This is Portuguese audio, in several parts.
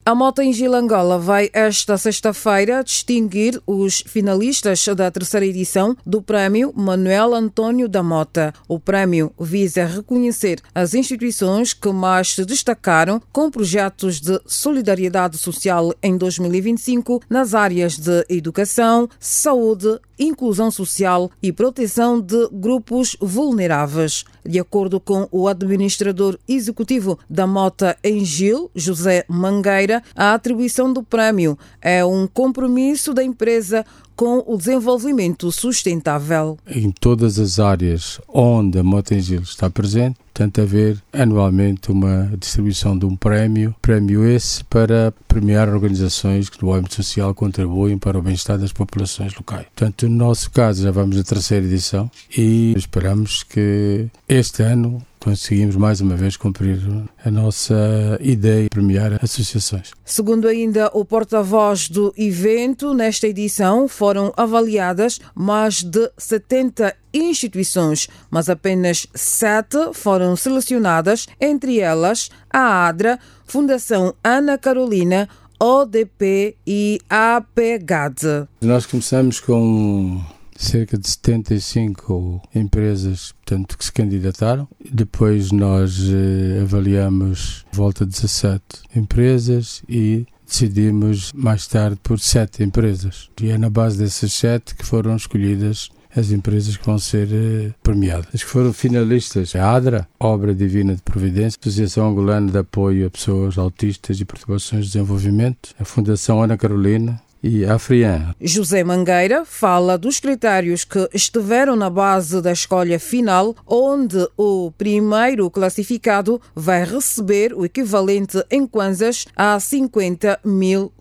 A Mota em Gil Angola vai esta sexta-feira distinguir os finalistas da terceira edição do Prémio Manuel António da Mota. O prémio visa reconhecer as instituições que mais se destacaram com projetos de solidariedade social em 2025 nas áreas de educação, saúde, inclusão social e proteção de grupos vulneráveis. De acordo com o administrador executivo da Mota em Gil, José Mangueira, a atribuição do prémio é um compromisso da empresa com o desenvolvimento sustentável. Em todas as áreas onde a Mota em Gil está presente, tenta haver anualmente uma distribuição de um prémio esse para premiar organizações que no âmbito social contribuem para o bem-estar das populações locais. Portanto, no nosso caso já vamos à terceira edição e esperamos que este ano conseguimos mais uma vez cumprir a nossa ideia de premiar associações. Segundo ainda o porta-voz do evento, nesta edição foram avaliadas mais de 70 instituições, mas apenas 7 foram selecionadas, entre elas a ADRA, Fundação Ana Carolina, ODP e APGAD. Nós começamos com cerca de 75 empresas, portanto, que se candidataram. Depois nós avaliamos volta de 17 empresas e decidimos mais tarde por 7 empresas. E é na base dessas 7 que foram escolhidas as empresas que vão ser premiadas. As que foram finalistas: a ADRA, Obra Divina de Providência, Associação Angolana de Apoio a Pessoas Autistas e Perturbações de Desenvolvimento, a Fundação Ana Carolina e a Afrian. José Mangueira fala dos critérios que estiveram na base da escolha final, onde o primeiro classificado vai receber o equivalente em kwanzas a $50 mil.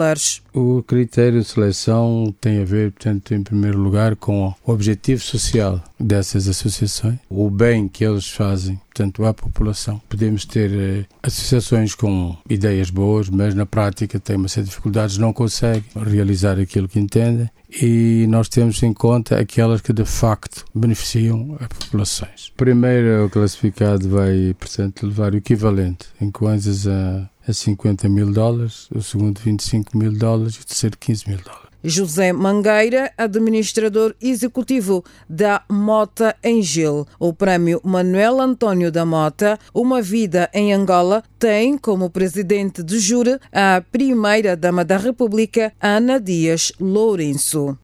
O critério de seleção tem a ver, portanto, em primeiro lugar, com o objetivo social dessas associações, o bem que eles fazem, portanto, à população. Podemos ter associações com ideias boas, mas na prática têm uma série de dificuldades, não conseguem realizar aquilo que entendem, e nós temos em conta aquelas que de facto beneficiam as populações. O primeiro classificado vai, portanto, levar o equivalente em kwanzas a $50 mil, o segundo $25 mil e o terceiro $15 mil. José Mangueira, administrador executivo da Mota em Gil. O prémio Manuel António da Mota, Uma Vida em Angola, tem como presidente de júri a primeira-dama da República, Ana Dias Lourenço.